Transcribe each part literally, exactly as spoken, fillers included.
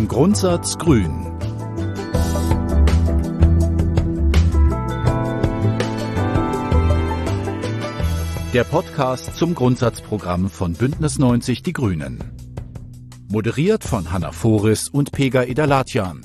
Zum Grundsatz Grün. Der Podcast zum Grundsatzprogramm von Bündnis neunzig Die Grünen. Moderiert von Hanna Foris und Pega Edalatjan.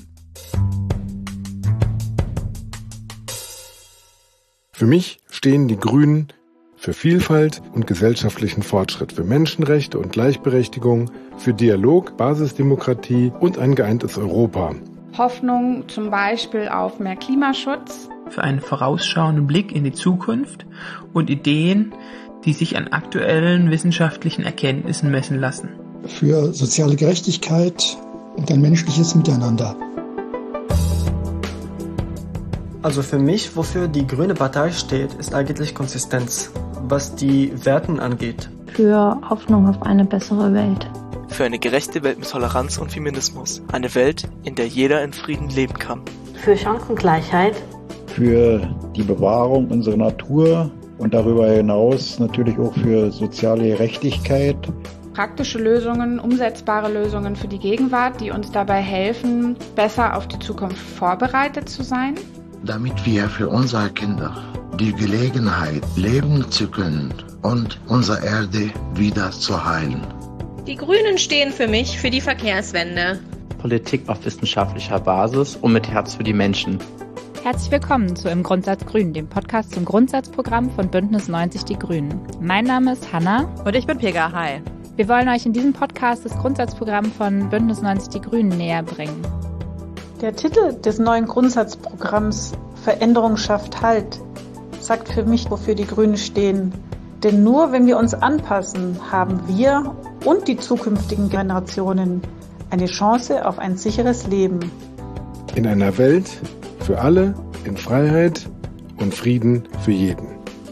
Für mich stehen die Grünen für Vielfalt und gesellschaftlichen Fortschritt, für Menschenrechte und Gleichberechtigung, für Dialog, Basisdemokratie und ein geeintes Europa. Hoffnung zum Beispiel auf mehr Klimaschutz. Für einen vorausschauenden Blick in die Zukunft und Ideen, die sich an aktuellen wissenschaftlichen Erkenntnissen messen lassen. Für soziale Gerechtigkeit und ein menschliches Miteinander. Also für mich, wofür die Grüne Partei steht, ist eigentlich Konsistenz, was die Werten angeht. Für Hoffnung auf eine bessere Welt. Für eine gerechte Welt mit Toleranz und Feminismus. Eine Welt, in der jeder in Frieden leben kann. Für Chancengleichheit. Für die Bewahrung unserer Natur und darüber hinaus natürlich auch für soziale Gerechtigkeit. Praktische Lösungen, umsetzbare Lösungen für die Gegenwart, die uns dabei helfen, besser auf die Zukunft vorbereitet zu sein. Damit wir für unsere Kinder die Gelegenheit leben zu können und unsere Erde wieder zu heilen. Die Grünen stehen für mich für die Verkehrswende. Politik auf wissenschaftlicher Basis und mit Herz für die Menschen. Herzlich willkommen zu Im Grundsatz Grün, dem Podcast zum Grundsatzprogramm von Bündnis neunzig Die Grünen. Mein Name ist Hanna. Und ich bin Pega. Hi. Wir wollen euch in diesem Podcast das Grundsatzprogramm von Bündnis neunzig Die Grünen näher bringen. Der Titel des neuen Grundsatzprogramms Veränderung schafft Halt sagt für mich, wofür die Grünen stehen. Denn nur wenn wir uns anpassen, haben wir und die zukünftigen Generationen eine Chance auf ein sicheres Leben. In einer Welt für alle, in Freiheit und Frieden für jeden.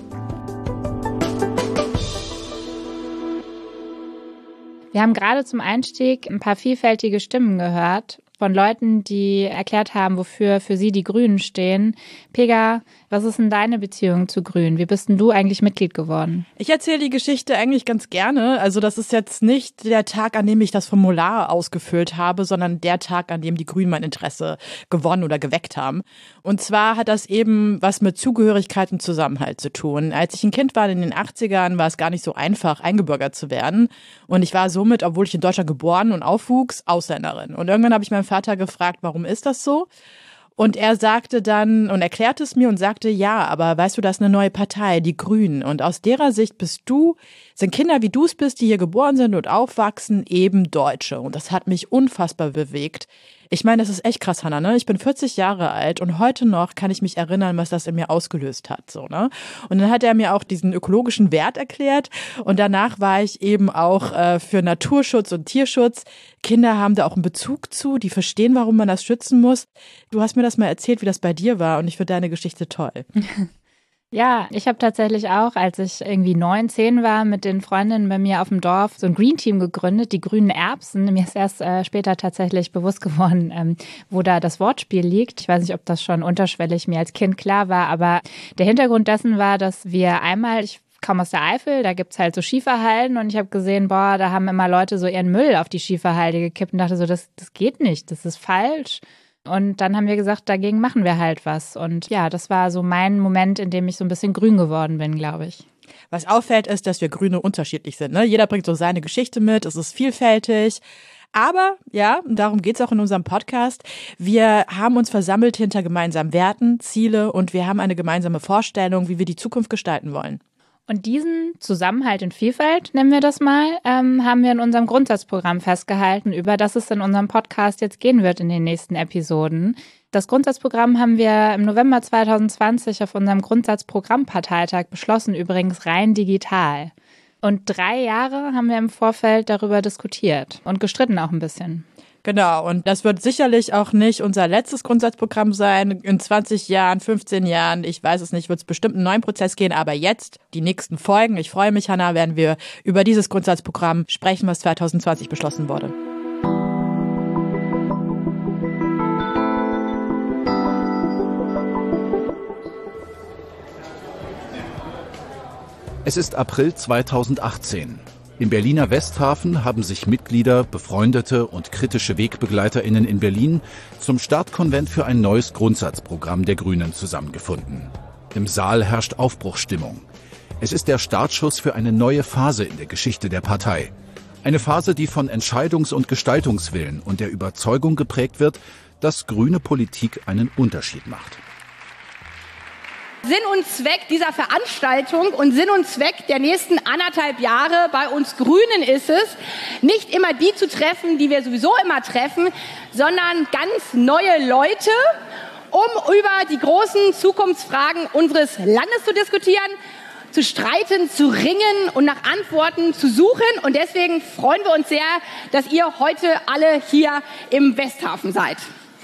Wir haben gerade zum Einstieg ein paar vielfältige Stimmen gehört von Leuten, die erklärt haben, wofür für sie die Grünen stehen. Pega, was ist denn deine Beziehung zu Grünen? Wie bist denn du eigentlich Mitglied geworden? Ich erzähle die Geschichte eigentlich ganz gerne. Also das ist jetzt nicht der Tag, an dem ich das Formular ausgefüllt habe, sondern der Tag, an dem die Grünen mein Interesse gewonnen oder geweckt haben. Und zwar hat das eben was mit Zugehörigkeit und Zusammenhalt zu tun. Als ich ein Kind war in den achtzigern, war es gar nicht so einfach, eingebürgert zu werden. Und ich war somit, obwohl ich in Deutschland geboren und aufwuchs, Ausländerin. Und irgendwann habe ich meinen Vater gefragt, warum ist das so? Und er sagte dann und erklärte es mir und sagte, ja, aber weißt du, das ist eine neue Partei, die Grünen. Und aus derer Sicht bist du, sind Kinder wie du es bist, die hier geboren sind und aufwachsen, eben Deutsche. Und das hat mich unfassbar bewegt. Ich meine, das ist echt krass, Hanna, ne? Ich bin vierzig Jahre alt und heute noch kann ich mich erinnern, was das in mir ausgelöst hat, so, ne? Und dann hat er mir auch diesen ökologischen Wert erklärt und danach war ich eben auch äh, für Naturschutz und Tierschutz. Kinder haben da auch einen Bezug zu, die verstehen, warum man das schützen muss. Du hast mir das mal erzählt, wie das bei dir war und ich finde deine Geschichte toll. Ja, ich habe tatsächlich auch, als ich irgendwie neun, zehn war, mit den Freundinnen bei mir auf dem Dorf so ein Green Team gegründet, die grünen Erbsen. Mir ist erst äh, später tatsächlich bewusst geworden, ähm, wo da das Wortspiel liegt. Ich weiß nicht, ob das schon unterschwellig mir als Kind klar war, aber der Hintergrund dessen war, dass wir einmal, ich komme aus der Eifel, da gibt's halt so Schieferhalden und ich habe gesehen, boah, da haben immer Leute so ihren Müll auf die Schieferhalde gekippt und dachte so, das, das geht nicht, das ist falsch. Und dann haben wir gesagt, dagegen machen wir halt was. Und ja, das war so mein Moment, in dem ich so ein bisschen grün geworden bin, glaube ich. Was auffällt, ist, dass wir Grüne unterschiedlich sind, ne? Jeder bringt so seine Geschichte mit, es ist vielfältig. Aber, ja, und darum geht's auch in unserem Podcast, wir haben uns versammelt hinter gemeinsamen Werten, Ziele und wir haben eine gemeinsame Vorstellung, wie wir die Zukunft gestalten wollen. Und diesen Zusammenhalt in Vielfalt, nennen wir das mal, ähm, haben wir in unserem Grundsatzprogramm festgehalten, über das es in unserem Podcast jetzt gehen wird in den nächsten Episoden. Das Grundsatzprogramm haben wir im November zwanzig zwanzig auf unserem Grundsatzprogrammparteitag beschlossen, übrigens rein digital. Und drei Jahre haben wir im Vorfeld darüber diskutiert und gestritten auch ein bisschen. Genau, und das wird sicherlich auch nicht unser letztes Grundsatzprogramm sein. In zwanzig Jahren, fünfzehn Jahren, ich weiß es nicht, wird es bestimmt einen neuen Prozess gehen. Aber jetzt, die nächsten Folgen, ich freue mich, Hanna, werden wir über dieses Grundsatzprogramm sprechen, was zwanzig zwanzig beschlossen wurde. Es ist April zweitausendachtzehn. Im Berliner Westhafen haben sich Mitglieder, Befreundete und kritische WegbegleiterInnen in Berlin zum Startkonvent für ein neues Grundsatzprogramm der Grünen zusammengefunden. Im Saal herrscht Aufbruchsstimmung. Es ist der Startschuss für eine neue Phase in der Geschichte der Partei. Eine Phase, die von Entscheidungs- und Gestaltungswillen und der Überzeugung geprägt wird, dass grüne Politik einen Unterschied macht. Sinn und Zweck dieser Veranstaltung und Sinn und Zweck der nächsten anderthalb Jahre bei uns Grünen ist es, nicht immer die zu treffen, die wir sowieso immer treffen, sondern ganz neue Leute, um über die großen Zukunftsfragen unseres Landes zu diskutieren, zu streiten, zu ringen und nach Antworten zu suchen. Und deswegen freuen wir uns sehr, dass ihr heute alle hier im Westhafen seid.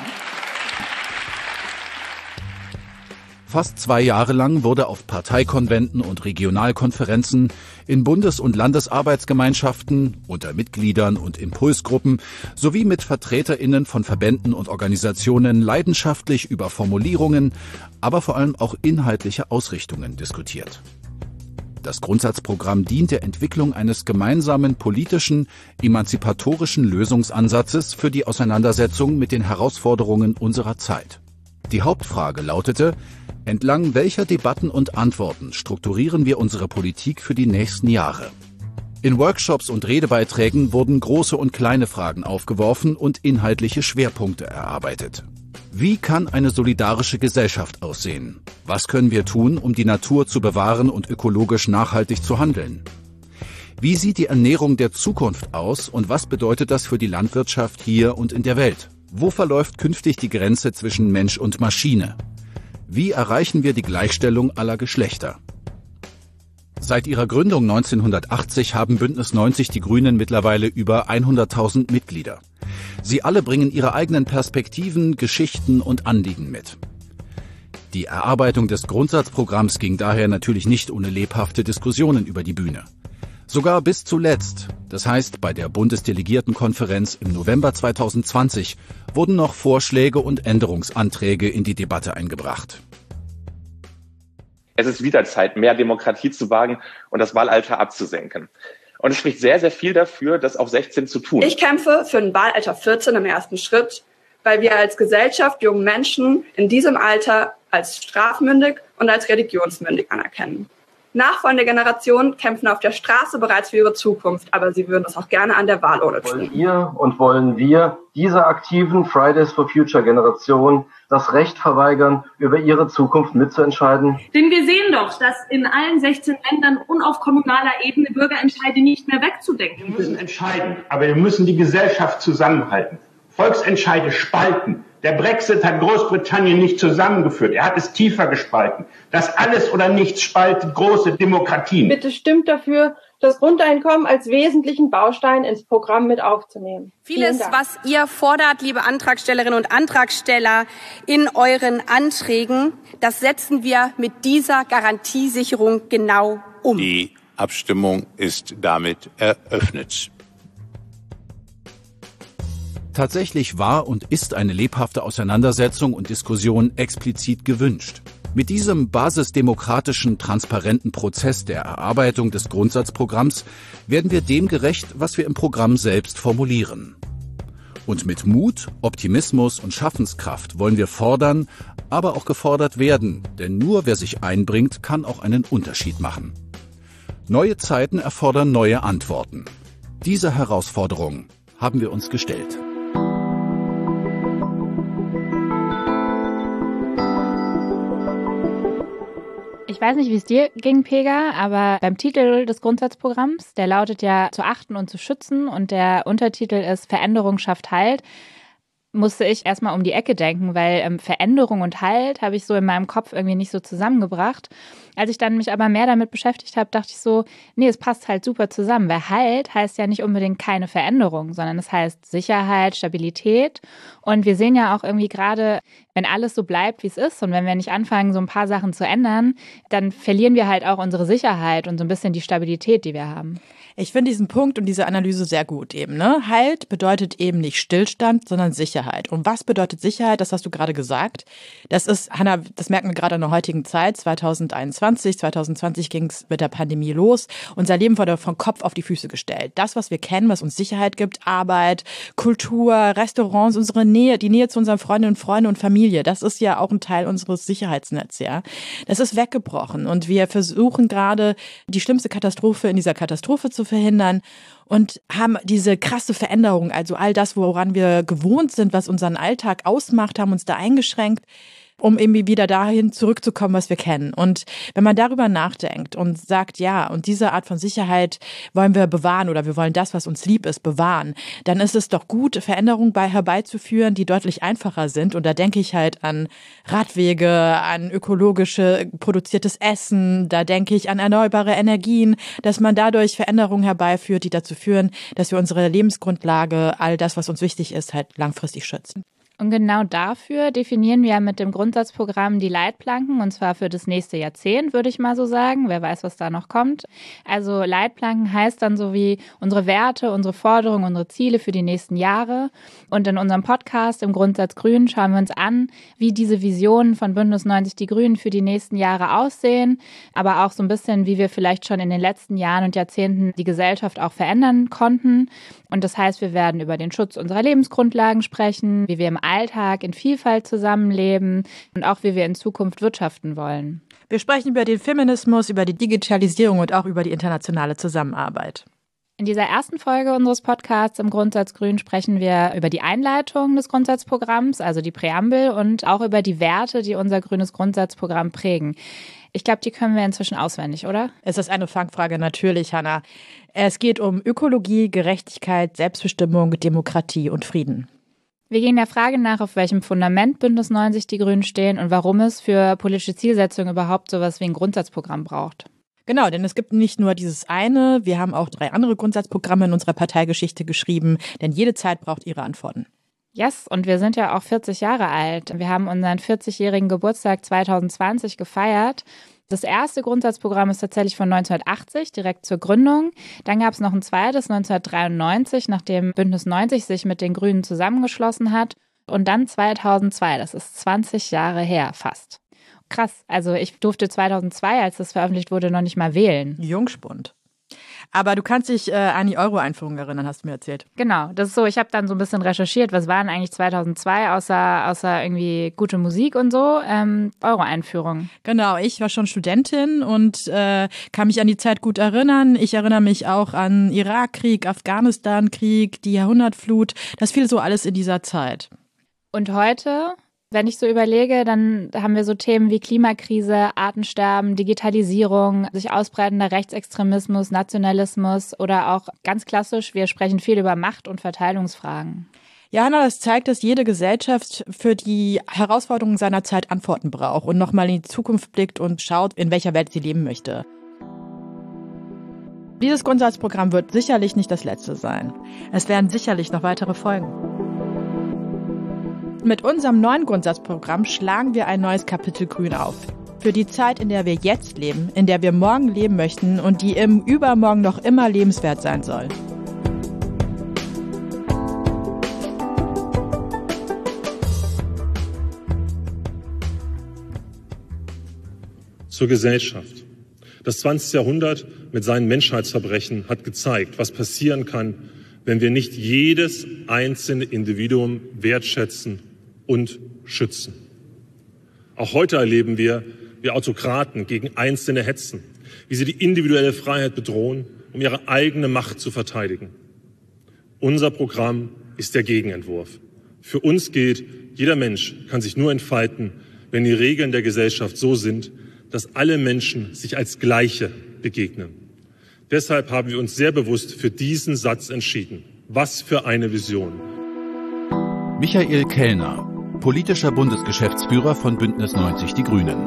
Fast zwei Jahre lang wurde auf Parteikonventen und Regionalkonferenzen, in Bundes- und Landesarbeitsgemeinschaften, unter Mitgliedern und Impulsgruppen sowie mit VertreterInnen von Verbänden und Organisationen leidenschaftlich über Formulierungen, aber vor allem auch inhaltliche Ausrichtungen diskutiert. Das Grundsatzprogramm dient der Entwicklung eines gemeinsamen politischen, emanzipatorischen Lösungsansatzes für die Auseinandersetzung mit den Herausforderungen unserer Zeit. Die Hauptfrage lautete: Entlang welcher Debatten und Antworten strukturieren wir unsere Politik für die nächsten Jahre? In Workshops und Redebeiträgen wurden große und kleine Fragen aufgeworfen und inhaltliche Schwerpunkte erarbeitet. Wie kann eine solidarische Gesellschaft aussehen? Was können wir tun, um die Natur zu bewahren und ökologisch nachhaltig zu handeln? Wie sieht die Ernährung der Zukunft aus und was bedeutet das für die Landwirtschaft hier und in der Welt? Wo verläuft künftig die Grenze zwischen Mensch und Maschine? Wie erreichen wir die Gleichstellung aller Geschlechter? Seit ihrer Gründung neunzehnhundertachtzig haben Bündnis neunzig Die Grünen mittlerweile über hunderttausend Mitglieder. Sie alle bringen ihre eigenen Perspektiven, Geschichten und Anliegen mit. Die Erarbeitung des Grundsatzprogramms ging daher natürlich nicht ohne lebhafte Diskussionen über die Bühne. Sogar bis zuletzt, das heißt bei der Bundesdelegiertenkonferenz im November zweitausendzwanzig, wurden noch Vorschläge und Änderungsanträge in die Debatte eingebracht. Es ist wieder Zeit, mehr Demokratie zu wagen und das Wahlalter abzusenken. Und es spricht sehr, sehr viel dafür, das auf sechzehn zu tun. Ich kämpfe für ein Wahlalter vierzehn im ersten Schritt, weil wir als Gesellschaft jungen Menschen in diesem Alter als strafmündig und als religionsmündig anerkennen. Nachfolgende Generationen kämpfen auf der Straße bereits für ihre Zukunft, aber sie würden das auch gerne an der Wahlurne tun. Wollen ihr und wollen wir dieser aktiven Fridays for Future Generation das Recht verweigern, über ihre Zukunft mitzuentscheiden? Denn wir sehen doch, dass in allen sechzehn Ländern und auf kommunaler Ebene Bürgerentscheide nicht mehr wegzudenken sind. Wir müssen entscheiden, aber wir müssen die Gesellschaft zusammenhalten. Volksentscheide spalten. Der Brexit hat Großbritannien nicht zusammengeführt. Er hat es tiefer gespalten. Das Alles oder Nichts spaltet große Demokratien. Bitte stimmt dafür, das Grundeinkommen als wesentlichen Baustein ins Programm mit aufzunehmen. Vieles, was ihr fordert, liebe Antragstellerinnen und Antragsteller, in euren Anträgen, das setzen wir mit dieser Garantiesicherung genau um. Die Abstimmung ist damit eröffnet. Tatsächlich war und ist eine lebhafte Auseinandersetzung und Diskussion explizit gewünscht. Mit diesem basisdemokratischen, transparenten Prozess der Erarbeitung des Grundsatzprogramms werden wir dem gerecht, was wir im Programm selbst formulieren. Und mit Mut, Optimismus und Schaffenskraft wollen wir fordern, aber auch gefordert werden, denn nur wer sich einbringt, kann auch einen Unterschied machen. Neue Zeiten erfordern neue Antworten. Diese Herausforderung haben wir uns gestellt. Ich weiß nicht, wie es dir ging, Pega, aber beim Titel des Grundsatzprogramms, der lautet ja zu achten und zu schützen und der Untertitel ist Veränderung schafft Halt, musste ich erstmal um die Ecke denken, weil ähm, Veränderung und Halt habe ich so in meinem Kopf irgendwie nicht so zusammengebracht. Als ich dann mich aber mehr damit beschäftigt habe, dachte ich so, nee, es passt halt super zusammen, weil Halt heißt ja nicht unbedingt keine Veränderung, sondern es heißt Sicherheit, Stabilität und wir sehen ja auch irgendwie gerade, wenn alles so bleibt, wie es ist und wenn wir nicht anfangen, so ein paar Sachen zu ändern, dann verlieren wir halt auch unsere Sicherheit und so ein bisschen die Stabilität, die wir haben. Ich finde diesen Punkt und diese Analyse sehr gut eben, ne? Halt bedeutet eben nicht Stillstand, sondern Sicherheit. Und was bedeutet Sicherheit? Das hast du gerade gesagt. Das ist, Hannah, das merken wir gerade in der heutigen Zeit, zweitausendeinundzwanzig. zwanzig. zwanzig zwanzig ging es mit der Pandemie los. Unser Leben wurde von Kopf auf die Füße gestellt. Das, was wir kennen, was uns Sicherheit gibt, Arbeit, Kultur, Restaurants, unsere Nähe, die Nähe zu unseren Freundinnen und Freunden und Familie, das ist ja auch ein Teil unseres Sicherheitsnetzes, ja. Das ist weggebrochen und wir versuchen gerade, die schlimmste Katastrophe in dieser Katastrophe zu verhindern und haben diese krasse Veränderung, also all das, woran wir gewohnt sind, was unseren Alltag ausmacht, haben uns da eingeschränkt, um irgendwie wieder dahin zurückzukommen, was wir kennen. Und wenn man darüber nachdenkt und sagt, ja, und diese Art von Sicherheit wollen wir bewahren oder wir wollen das, was uns lieb ist, bewahren, dann ist es doch gut, Veränderungen bei herbeizuführen, die deutlich einfacher sind. Und da denke ich halt an Radwege, an ökologische produziertes Essen, da denke ich an erneuerbare Energien, dass man dadurch Veränderungen herbeiführt, die dazu führen, dass wir unsere Lebensgrundlage, all das, was uns wichtig ist, halt langfristig schützen. Und genau dafür definieren wir mit dem Grundsatzprogramm die Leitplanken, und zwar für das nächste Jahrzehnt, würde ich mal so sagen. Wer weiß, was da noch kommt. Also Leitplanken heißt dann so wie unsere Werte, unsere Forderungen, unsere Ziele für die nächsten Jahre. Und in unserem Podcast im Grundsatz Grün schauen wir uns an, wie diese Visionen von Bündnis neunzig Die Grünen für die nächsten Jahre aussehen, aber auch so ein bisschen, wie wir vielleicht schon in den letzten Jahren und Jahrzehnten die Gesellschaft auch verändern konnten. Und das heißt, wir werden über den Schutz unserer Lebensgrundlagen sprechen, wie wir im Alltag in Vielfalt zusammenleben und auch wie wir in Zukunft wirtschaften wollen. Wir sprechen über den Feminismus, über die Digitalisierung und auch über die internationale Zusammenarbeit. In dieser ersten Folge unseres Podcasts im Grundsatz Grün sprechen wir über die Einleitung des Grundsatzprogramms, also die Präambel, und auch über die Werte, die unser grünes Grundsatzprogramm prägen. Ich glaube, die können wir inzwischen auswendig, oder? Es ist eine Fangfrage, natürlich, Hannah. Es geht um Ökologie, Gerechtigkeit, Selbstbestimmung, Demokratie und Frieden. Wir gehen der Frage nach, auf welchem Fundament Bündnis neunzig Die Grünen stehen und warum es für politische Zielsetzungen überhaupt sowas wie ein Grundsatzprogramm braucht. Genau, denn es gibt nicht nur dieses eine, wir haben auch drei andere Grundsatzprogramme in unserer Parteigeschichte geschrieben, denn jede Zeit braucht ihre Antworten. Yes, und wir sind ja auch vierzig Jahre alt. Wir haben unseren vierzigjährigen Geburtstag zwanzig zwanzig gefeiert. Das erste Grundsatzprogramm ist tatsächlich von neunzehnhundertachtzig, direkt zur Gründung. Dann gab es noch ein zweites neunzehnhundertdreiundneunzig, nachdem Bündnis neunzig sich mit den Grünen zusammengeschlossen hat. Und dann zweitausendzwei, das ist zwanzig Jahre her fast. Krass, also ich durfte zweitausendzwei, als das veröffentlicht wurde, noch nicht mal wählen. Jungspund. Aber du kannst dich äh, an die Euro-Einführung erinnern, hast du mir erzählt. Genau, das ist so, ich habe dann so ein bisschen recherchiert, was war denn eigentlich zweitausendzwei, außer, außer irgendwie gute Musik und so, ähm, Euro-Einführung. Genau, ich war schon Studentin und äh, kann mich an die Zeit gut erinnern. Ich erinnere mich auch an Irakkrieg, Afghanistan-Krieg, die Jahrhundertflut, das fiel so alles in dieser Zeit. Und heute? Wenn ich so überlege, dann haben wir so Themen wie Klimakrise, Artensterben, Digitalisierung, sich ausbreitender Rechtsextremismus, Nationalismus oder auch ganz klassisch, wir sprechen viel über Macht- und Verteilungsfragen. Ja, Hannah, das zeigt, dass jede Gesellschaft für die Herausforderungen seiner Zeit Antworten braucht und nochmal in die Zukunft blickt und schaut, in welcher Welt sie leben möchte. Dieses Grundsatzprogramm wird sicherlich nicht das letzte sein. Es werden sicherlich noch weitere folgen. Mit unserem neuen Grundsatzprogramm schlagen wir ein neues Kapitel Grün auf. Für die Zeit, in der wir jetzt leben, in der wir morgen leben möchten und die im Übermorgen noch immer lebenswert sein soll. Zur Gesellschaft. Das zwanzigste Jahrhundert mit seinen Menschheitsverbrechen hat gezeigt, was passieren kann, wenn wir nicht jedes einzelne Individuum wertschätzen und schützen. Auch heute erleben wir, wie Autokraten gegen Einzelne hetzen, wie sie die individuelle Freiheit bedrohen, um ihre eigene Macht zu verteidigen. Unser Programm ist der Gegenentwurf. Für uns gilt, jeder Mensch kann sich nur entfalten, wenn die Regeln der Gesellschaft so sind, dass alle Menschen sich als Gleiche begegnen. Deshalb haben wir uns sehr bewusst für diesen Satz entschieden. Was für eine Vision. Michael Kellner, politischer Bundesgeschäftsführer von Bündnis neunzig Die Grünen.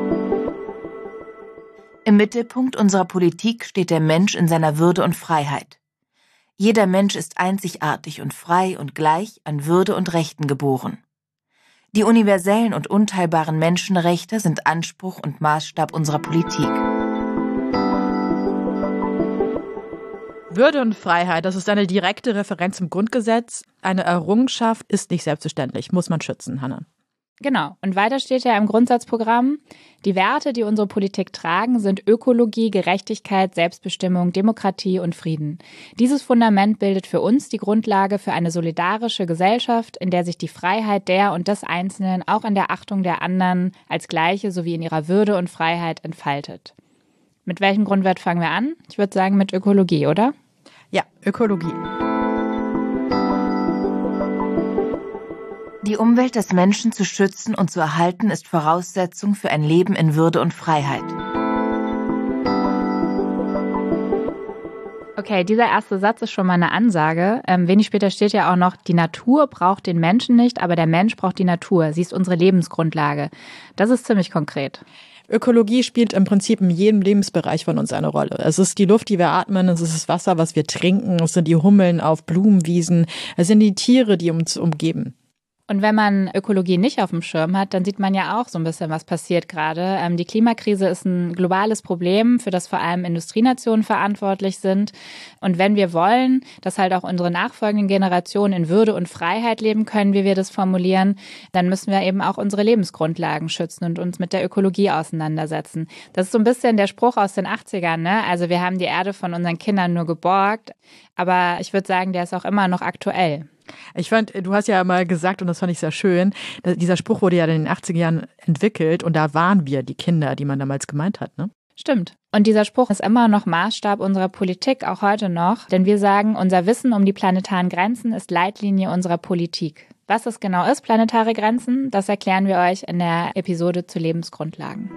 Im Mittelpunkt unserer Politik steht der Mensch in seiner Würde und Freiheit. Jeder Mensch ist einzigartig und frei und gleich an Würde und Rechten geboren. Die universellen und unteilbaren Menschenrechte sind Anspruch und Maßstab unserer Politik. Würde und Freiheit, das ist eine direkte Referenz im Grundgesetz. Eine Errungenschaft ist nicht selbstverständlich, muss man schützen, Hannah. Genau. Und weiter steht ja im Grundsatzprogramm, die Werte, die unsere Politik tragen, sind Ökologie, Gerechtigkeit, Selbstbestimmung, Demokratie und Frieden. Dieses Fundament bildet für uns die Grundlage für eine solidarische Gesellschaft, in der sich die Freiheit der und des Einzelnen auch in der Achtung der anderen als Gleiche sowie in ihrer Würde und Freiheit entfaltet. Mit welchem Grundwert fangen wir an? Ich würde sagen mit Ökologie, oder? Ja, Ökologie. Die Umwelt des Menschen zu schützen und zu erhalten, ist Voraussetzung für ein Leben in Würde und Freiheit. Okay, dieser erste Satz ist schon mal eine Ansage. Ähm, wenig später steht ja auch noch, die Natur braucht den Menschen nicht, aber der Mensch braucht die Natur. Sie ist unsere Lebensgrundlage. Das ist ziemlich konkret. Ökologie spielt im Prinzip in jedem Lebensbereich von uns eine Rolle. Es ist die Luft, die wir atmen, es ist das Wasser, was wir trinken, es sind die Hummeln auf Blumenwiesen, es sind die Tiere, die uns umgeben. Und wenn man Ökologie nicht auf dem Schirm hat, dann sieht man ja auch so ein bisschen, was passiert gerade. Ähm, die Klimakrise ist ein globales Problem, für das vor allem Industrienationen verantwortlich sind. Und wenn wir wollen, dass halt auch unsere nachfolgenden Generationen in Würde und Freiheit leben können, wie wir das formulieren, dann müssen wir eben auch unsere Lebensgrundlagen schützen und uns mit der Ökologie auseinandersetzen. Das ist so ein bisschen der Spruch aus den achtzigern, ne? Also wir haben die Erde von unseren Kindern nur geborgt. Aber ich würde sagen, der ist auch immer noch aktuell. Ich fand, du hast ja mal gesagt, und das fand ich sehr schön, dieser Spruch wurde ja in den achtziger Jahren entwickelt und da waren wir die Kinder, die man damals gemeint hat, ne? Stimmt. Und dieser Spruch ist immer noch Maßstab unserer Politik, auch heute noch. Denn wir sagen, unser Wissen um die planetaren Grenzen ist Leitlinie unserer Politik. Was es genau ist, planetare Grenzen, das erklären wir euch in der Episode zu Lebensgrundlagen.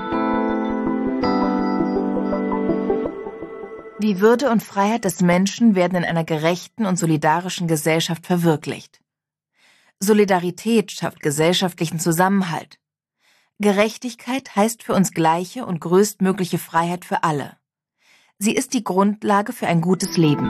Die Würde und Freiheit des Menschen werden in einer gerechten und solidarischen Gesellschaft verwirklicht. Solidarität schafft gesellschaftlichen Zusammenhalt. Gerechtigkeit heißt für uns gleiche und größtmögliche Freiheit für alle. Sie ist die Grundlage für ein gutes Leben.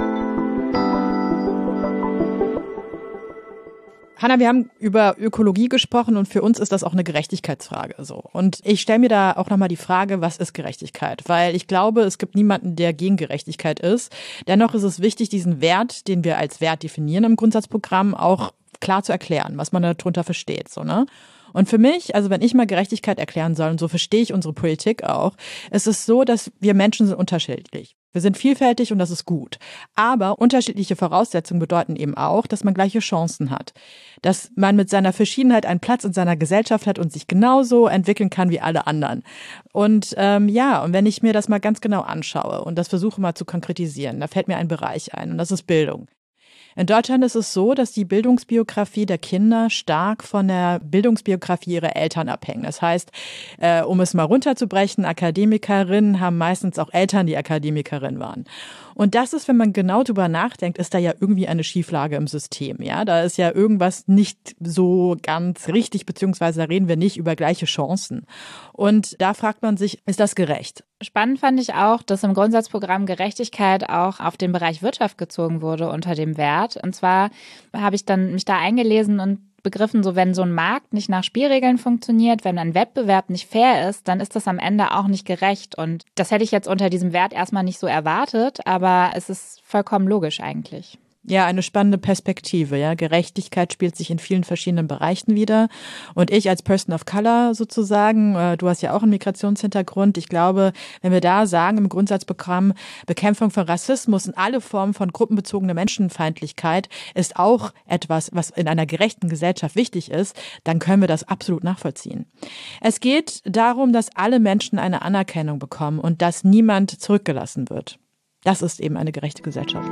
Hanna, wir haben über Ökologie gesprochen und für uns ist das auch eine Gerechtigkeitsfrage. So. Und ich stelle mir da auch nochmal die Frage, was ist Gerechtigkeit? Weil ich glaube, es gibt niemanden, der gegen Gerechtigkeit ist. Dennoch ist es wichtig, diesen Wert, den wir als Wert definieren im Grundsatzprogramm, auch klar zu erklären, was man darunter versteht. So, ne? Und für mich, also wenn ich mal Gerechtigkeit erklären soll, und so verstehe ich unsere Politik auch, ist es so, dass wir Menschen sind unterschiedlich. Wir sind vielfältig und das ist gut. Aber unterschiedliche Voraussetzungen bedeuten eben auch, dass man gleiche Chancen hat. Dass man mit seiner Verschiedenheit einen Platz in seiner Gesellschaft hat und sich genauso entwickeln kann wie alle anderen. Und ähm, ja, und wenn ich mir das mal ganz genau anschaue und das versuche mal zu konkretisieren, da fällt mir ein Bereich ein und das ist Bildung. In Deutschland ist es so, dass die Bildungsbiografie der Kinder stark von der Bildungsbiografie ihrer Eltern abhängt. Das heißt, äh, um es mal runterzubrechen, Akademikerinnen haben meistens auch Eltern, die Akademikerinnen waren. Und das ist, wenn man genau drüber nachdenkt, ist da ja irgendwie eine Schieflage im System. Ja, da ist ja irgendwas nicht so ganz richtig, beziehungsweise da reden wir nicht über gleiche Chancen. Und da fragt man sich, ist das gerecht? Spannend fand ich auch, dass im Grundsatzprogramm Gerechtigkeit auch auf den Bereich Wirtschaft gezogen wurde unter dem Wert. Und zwar habe ich dann mich da eingelesen und begriffen, so wenn so ein Markt nicht nach Spielregeln funktioniert, wenn ein Wettbewerb nicht fair ist, dann ist das am Ende auch nicht gerecht. Und das hätte ich jetzt unter diesem Wert erstmal nicht so erwartet, aber es ist vollkommen logisch eigentlich. Ja, eine spannende Perspektive. Ja, Gerechtigkeit spielt sich in vielen verschiedenen Bereichen wieder. Und ich als Person of Color sozusagen, äh, du hast ja auch einen Migrationshintergrund. Ich glaube, wenn wir da sagen im Grundsatzprogramm, Bekämpfung von Rassismus und alle Formen von gruppenbezogener Menschenfeindlichkeit ist auch etwas, was in einer gerechten Gesellschaft wichtig ist, dann können wir das absolut nachvollziehen. Es geht darum, dass alle Menschen eine Anerkennung bekommen und dass niemand zurückgelassen wird. Das ist eben eine gerechte Gesellschaft.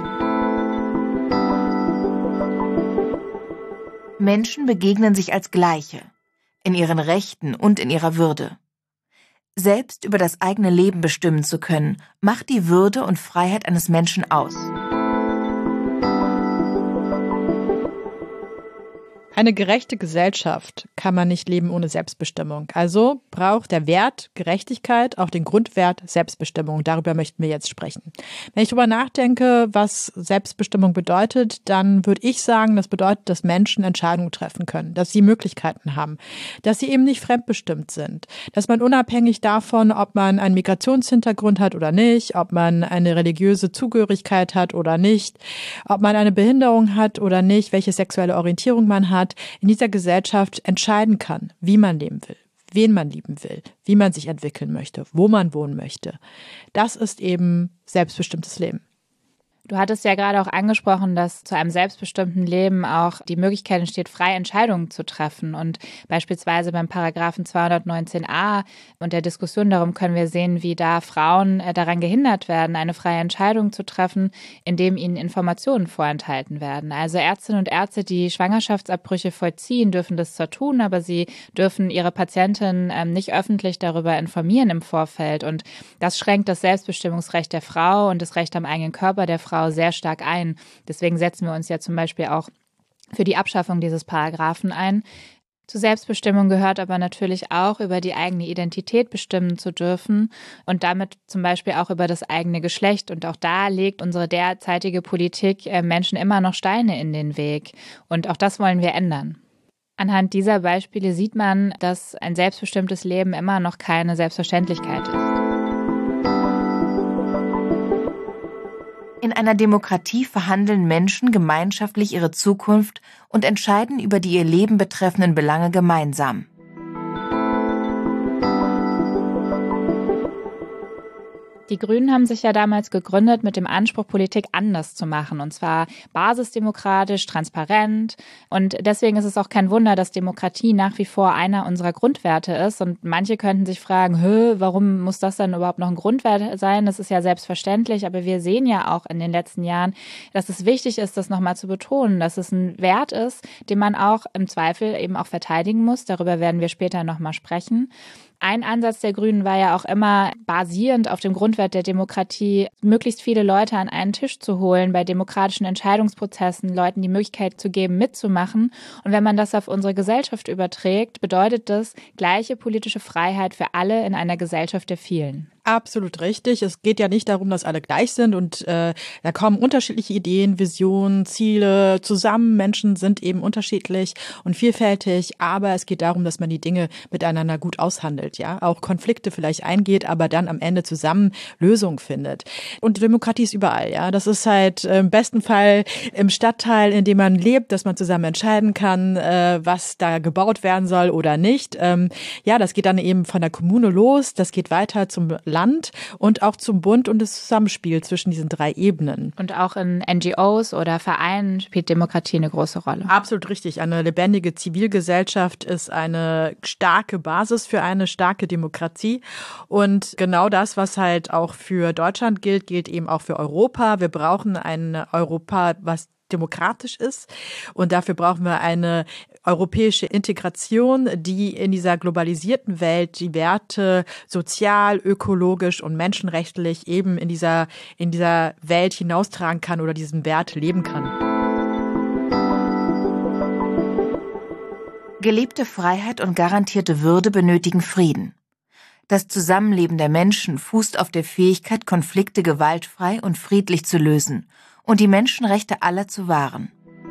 Menschen begegnen sich als Gleiche, in ihren Rechten und in ihrer Würde. Selbst über das eigene Leben bestimmen zu können, macht die Würde und Freiheit eines Menschen aus. Eine gerechte Gesellschaft kann man nicht leben ohne Selbstbestimmung. Also braucht der Wert Gerechtigkeit auch den Grundwert Selbstbestimmung. Darüber möchten wir jetzt sprechen. Wenn ich darüber nachdenke, was Selbstbestimmung bedeutet, dann würde ich sagen, das bedeutet, dass Menschen Entscheidungen treffen können, dass sie Möglichkeiten haben, dass sie eben nicht fremdbestimmt sind, dass man unabhängig davon, ob man einen Migrationshintergrund hat oder nicht, ob man eine religiöse Zugehörigkeit hat oder nicht, ob man eine Behinderung hat oder nicht, welche sexuelle Orientierung man hat, hat, in dieser Gesellschaft entscheiden kann, wie man leben will, wen man lieben will, wie man sich entwickeln möchte, wo man wohnen möchte. Das ist eben selbstbestimmtes Leben. Du hattest ja gerade auch angesprochen, dass zu einem selbstbestimmten Leben auch die Möglichkeit entsteht, freie Entscheidungen zu treffen. Und beispielsweise beim Paragraphen zweihundertneunzehn a und der Diskussion darum können wir sehen, wie da Frauen daran gehindert werden, eine freie Entscheidung zu treffen, indem ihnen Informationen vorenthalten werden. Also Ärztinnen und Ärzte, die Schwangerschaftsabbrüche vollziehen, dürfen das zwar tun, aber sie dürfen ihre Patientin nicht öffentlich darüber informieren im Vorfeld. Und das schränkt das Selbstbestimmungsrecht der Frau und das Recht am eigenen Körper der Frau sehr stark ein. Deswegen setzen wir uns ja zum Beispiel auch für die Abschaffung dieses Paragraphen ein. Zur Selbstbestimmung gehört aber natürlich auch, über die eigene Identität bestimmen zu dürfen und damit zum Beispiel auch über das eigene Geschlecht. Und auch da legt unsere derzeitige Politik Menschen immer noch Steine in den Weg. Und auch das wollen wir ändern. Anhand dieser Beispiele sieht man, dass ein selbstbestimmtes Leben immer noch keine Selbstverständlichkeit ist. In einer Demokratie verhandeln Menschen gemeinschaftlich ihre Zukunft und entscheiden über die ihr Leben betreffenden Belange gemeinsam. Die Grünen haben sich ja damals gegründet mit dem Anspruch, Politik anders zu machen, und zwar basisdemokratisch, transparent. Und deswegen ist es auch kein Wunder, dass Demokratie nach wie vor einer unserer Grundwerte ist. Und manche könnten sich fragen, Hö, warum muss das dann überhaupt noch ein Grundwert sein? Das ist ja selbstverständlich. Aber wir sehen ja auch in den letzten Jahren, dass es wichtig ist, das nochmal zu betonen, dass es ein Wert ist, den man auch im Zweifel eben auch verteidigen muss. Darüber werden wir später nochmal sprechen. Ein Ansatz der Grünen war ja auch immer, basierend auf dem Grundwert der Demokratie, möglichst viele Leute an einen Tisch zu holen, bei demokratischen Entscheidungsprozessen Leuten die Möglichkeit zu geben, mitzumachen. Und wenn man das auf unsere Gesellschaft überträgt, bedeutet das gleiche politische Freiheit für alle in einer Gesellschaft der vielen. Absolut richtig. Es geht ja nicht darum, dass alle gleich sind und äh, da kommen unterschiedliche Ideen, Visionen, Ziele zusammen. Menschen sind eben unterschiedlich und vielfältig, aber es geht darum, dass man die Dinge miteinander gut aushandelt, ja, auch Konflikte vielleicht eingeht, aber dann am Ende zusammen Lösungen findet. Und Demokratie ist überall, ja. Das ist halt äh, im besten Fall im Stadtteil, in dem man lebt, dass man zusammen entscheiden kann, äh, was da gebaut werden soll oder nicht. Ähm, ja, das geht dann eben von der Kommune los, das geht weiter zum Land und auch zum Bund und das Zusammenspiel zwischen diesen drei Ebenen. Und auch in N G Os oder Vereinen spielt Demokratie eine große Rolle. Absolut richtig. Eine lebendige Zivilgesellschaft ist eine starke Basis für eine starke Demokratie. Und genau das, was halt auch für Deutschland gilt, gilt eben auch für Europa. Wir brauchen ein Europa, was demokratisch ist. Und dafür brauchen wir eine europäische Integration, die in dieser globalisierten Welt die Werte sozial, ökologisch und menschenrechtlich eben in dieser, in dieser Welt hinaustragen kann oder diesen Wert leben kann. Gelebte Freiheit und garantierte Würde benötigen Frieden. Das Zusammenleben der Menschen fußt auf der Fähigkeit, Konflikte gewaltfrei und friedlich zu lösen und die Menschenrechte aller zu wahren.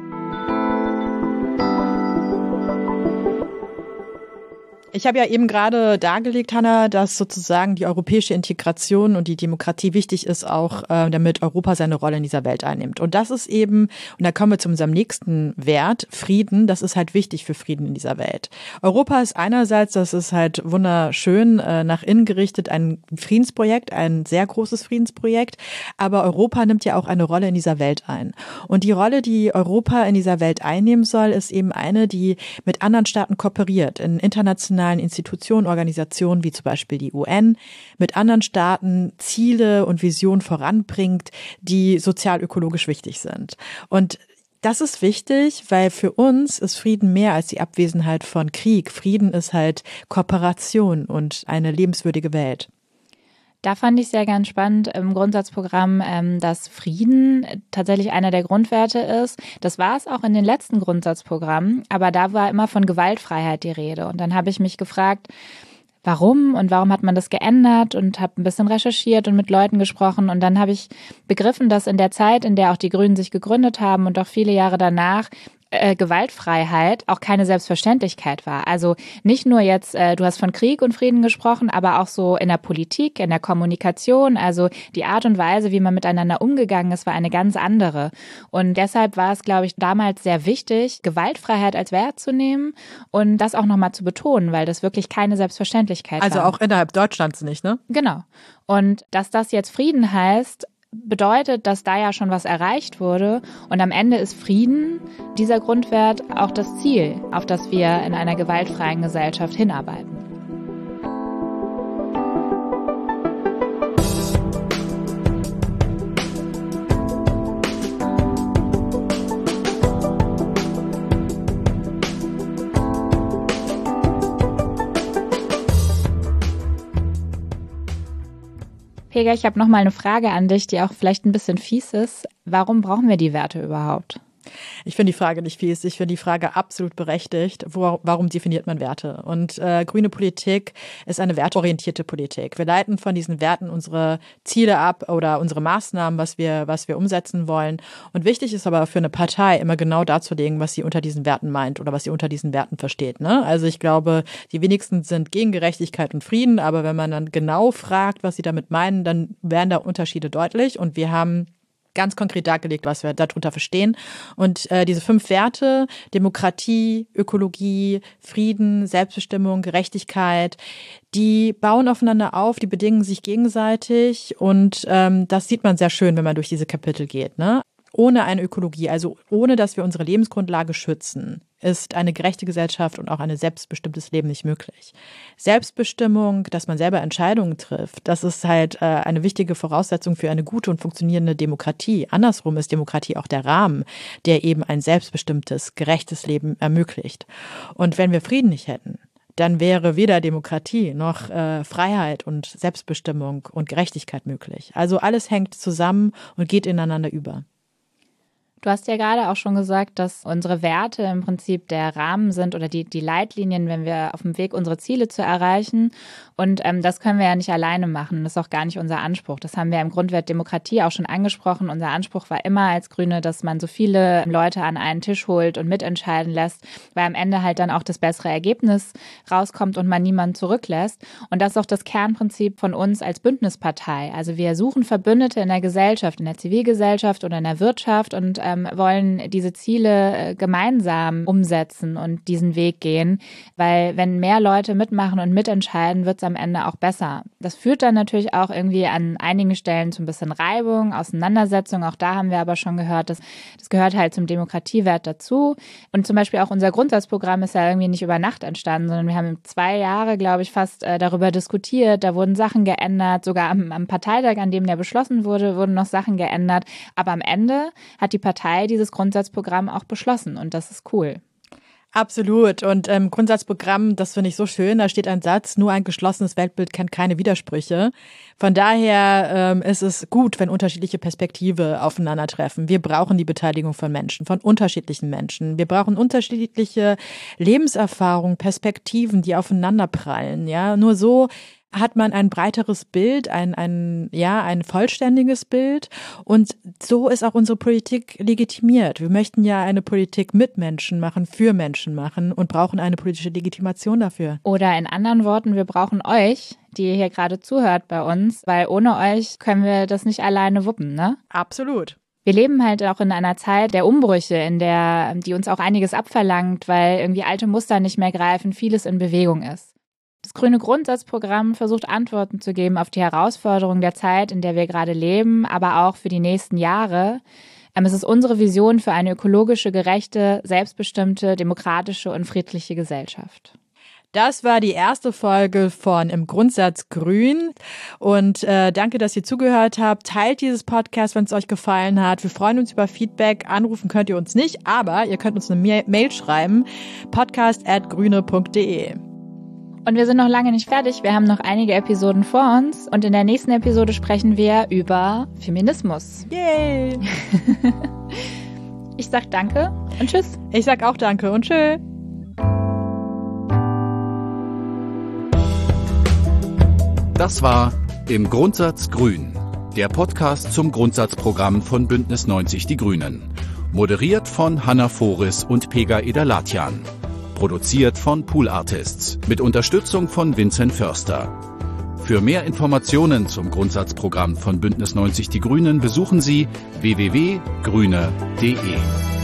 Ich habe ja eben gerade dargelegt, Hanna, dass sozusagen die europäische Integration und die Demokratie wichtig ist, auch äh, damit Europa seine Rolle in dieser Welt einnimmt. Und das ist eben, und da kommen wir zu unserem nächsten Wert, Frieden, das ist halt wichtig für Frieden in dieser Welt. Europa ist einerseits, das ist halt wunderschön, äh, nach innen gerichtet, ein Friedensprojekt, ein sehr großes Friedensprojekt, aber Europa nimmt ja auch eine Rolle in dieser Welt ein. Und die Rolle, die Europa in dieser Welt einnehmen soll, ist eben eine, die mit anderen Staaten kooperiert, in internationalen Institutionen, Organisationen wie zum Beispiel die U N, mit anderen Staaten Ziele und Visionen voranbringt, die sozial-ökologisch wichtig sind. Und das ist wichtig, weil für uns ist Frieden mehr als die Abwesenheit von Krieg. Frieden ist halt Kooperation und eine lebenswürdige Welt. Da fand ich sehr ganz spannend im Grundsatzprogramm, dass Frieden tatsächlich einer der Grundwerte ist. Das war es auch in den letzten Grundsatzprogrammen, aber da war immer von Gewaltfreiheit die Rede. Und dann habe ich mich gefragt, warum und warum hat man das geändert, und habe ein bisschen recherchiert und mit Leuten gesprochen. Und dann habe ich begriffen, dass in der Zeit, in der auch die Grünen sich gegründet haben und auch viele Jahre danach, äh, Gewaltfreiheit auch keine Selbstverständlichkeit war. Also nicht nur jetzt, äh, du hast von Krieg und Frieden gesprochen, aber auch so in der Politik, in der Kommunikation, also die Art und Weise, wie man miteinander umgegangen ist, war eine ganz andere. Und deshalb war es, glaube ich, damals sehr wichtig, Gewaltfreiheit als Wert zu nehmen und das auch nochmal zu betonen, weil das wirklich keine Selbstverständlichkeit also war. Also auch innerhalb Deutschlands nicht, ne? Genau. Und dass das jetzt Frieden heißt, bedeutet, dass da ja schon was erreicht wurde und am Ende ist Frieden, dieser Grundwert, auch das Ziel, auf das wir in einer gewaltfreien Gesellschaft hinarbeiten. Pega, ich habe noch mal eine Frage an dich, die auch vielleicht ein bisschen fies ist. Warum brauchen wir die Werte überhaupt? Ich finde die Frage nicht fies. Ich finde die Frage absolut berechtigt. Wo, warum definiert man Werte? Und äh, grüne Politik ist eine wertorientierte Politik. Wir leiten von diesen Werten unsere Ziele ab oder unsere Maßnahmen, was wir, was wir umsetzen wollen. Und wichtig ist aber für eine Partei immer genau darzulegen, was sie unter diesen Werten meint oder was sie unter diesen Werten versteht. Ne? Also ich glaube, die wenigsten sind gegen Gerechtigkeit und Frieden. Aber wenn man dann genau fragt, was sie damit meinen, dann werden da Unterschiede deutlich. Und wir haben ganz konkret dargelegt, was wir darunter verstehen. Und äh, diese fünf Werte, Demokratie, Ökologie, Frieden, Selbstbestimmung, Gerechtigkeit, die bauen aufeinander auf, die bedingen sich gegenseitig. Und ähm, das sieht man sehr schön, wenn man durch diese Kapitel geht, ne? Ohne eine Ökologie, also ohne, dass wir unsere Lebensgrundlage schützen, ist eine gerechte Gesellschaft und auch ein selbstbestimmtes Leben nicht möglich. Selbstbestimmung, dass man selber Entscheidungen trifft, das ist halt äh, eine wichtige Voraussetzung für eine gute und funktionierende Demokratie. Andersrum ist Demokratie auch der Rahmen, der eben ein selbstbestimmtes, gerechtes Leben ermöglicht. Und wenn wir Frieden nicht hätten, dann wäre weder Demokratie noch äh, Freiheit und Selbstbestimmung und Gerechtigkeit möglich. Also alles hängt zusammen und geht ineinander über. Du hast ja gerade auch schon gesagt, dass unsere Werte im Prinzip der Rahmen sind oder die, die Leitlinien, wenn wir auf dem Weg unsere Ziele zu erreichen. Und ähm, das können wir ja nicht alleine machen. Das ist auch gar nicht unser Anspruch. Das haben wir im Grundwert Demokratie auch schon angesprochen. Unser Anspruch war immer als Grüne, dass man so viele Leute an einen Tisch holt und mitentscheiden lässt, weil am Ende halt dann auch das bessere Ergebnis rauskommt und man niemanden zurücklässt. Und das ist auch das Kernprinzip von uns als Bündnispartei. Also wir suchen Verbündete in der Gesellschaft, in der Zivilgesellschaft oder in der Wirtschaft und ähm, wollen diese Ziele gemeinsam umsetzen und diesen Weg gehen, weil wenn mehr Leute mitmachen und mitentscheiden, wird es am Ende auch besser. Das führt dann natürlich auch irgendwie an einigen Stellen zu ein bisschen Reibung, Auseinandersetzung. Auch da haben wir aber schon gehört, dass das gehört halt zum Demokratiewert dazu. Und zum Beispiel auch unser Grundsatzprogramm ist ja irgendwie nicht über Nacht entstanden, sondern wir haben zwei Jahre, glaube ich, fast äh, darüber diskutiert. Da wurden Sachen geändert, sogar am, am Parteitag, an dem der beschlossen wurde, wurden noch Sachen geändert. Aber am Ende hat die Partei dieses Grundsatzprogramm auch beschlossen und das ist cool. Absolut. Und im ähm, Grundsatzprogramm, das finde ich so schön, da steht ein Satz, nur ein geschlossenes Weltbild kennt keine Widersprüche. Von daher ähm, ist es gut, wenn unterschiedliche Perspektive aufeinandertreffen. Wir brauchen die Beteiligung von Menschen, von unterschiedlichen Menschen. Wir brauchen unterschiedliche Lebenserfahrungen, Perspektiven, die aufeinanderprallen. Ja, nur so hat man ein breiteres Bild, ein, ein, ja, ein vollständiges Bild. Und so ist auch unsere Politik legitimiert. Wir möchten ja eine Politik mit Menschen machen, für Menschen machen und brauchen eine politische Legitimation dafür. Oder in anderen Worten, wir brauchen euch, die ihr hier gerade zuhört bei uns, weil ohne euch können wir das nicht alleine wuppen, ne? Absolut. Wir leben halt auch in einer Zeit der Umbrüche, in der, die uns auch einiges abverlangt, weil irgendwie alte Muster nicht mehr greifen, vieles in Bewegung ist. Das grüne Grundsatzprogramm versucht Antworten zu geben auf die Herausforderungen der Zeit, in der wir gerade leben, aber auch für die nächsten Jahre. Es ist unsere Vision für eine ökologische, gerechte, selbstbestimmte, demokratische und friedliche Gesellschaft. Das war die erste Folge von Im Grundsatz Grün und äh, danke, dass ihr zugehört habt. Teilt dieses Podcast, wenn es euch gefallen hat. Wir freuen uns über Feedback. Anrufen könnt ihr uns nicht, aber ihr könnt uns eine Mail schreiben, podcast at grüne punkt de. Und wir sind noch lange nicht fertig. Wir haben noch einige Episoden vor uns. Und in der nächsten Episode sprechen wir über Feminismus. Yay! Ich sag danke und tschüss. Ich sag auch danke und tschüss. Das war Im Grundsatz Grün, der Podcast zum Grundsatzprogramm von Bündnis neunzig Die Grünen. Moderiert von Hanna Foris und Pega Ederlatjan. Produziert von Pool Artists mit Unterstützung von Vincent Förster. Für mehr Informationen zum Grundsatzprogramm von Bündnis neunzig Die Grünen besuchen Sie w w w punkt grüne punkt de.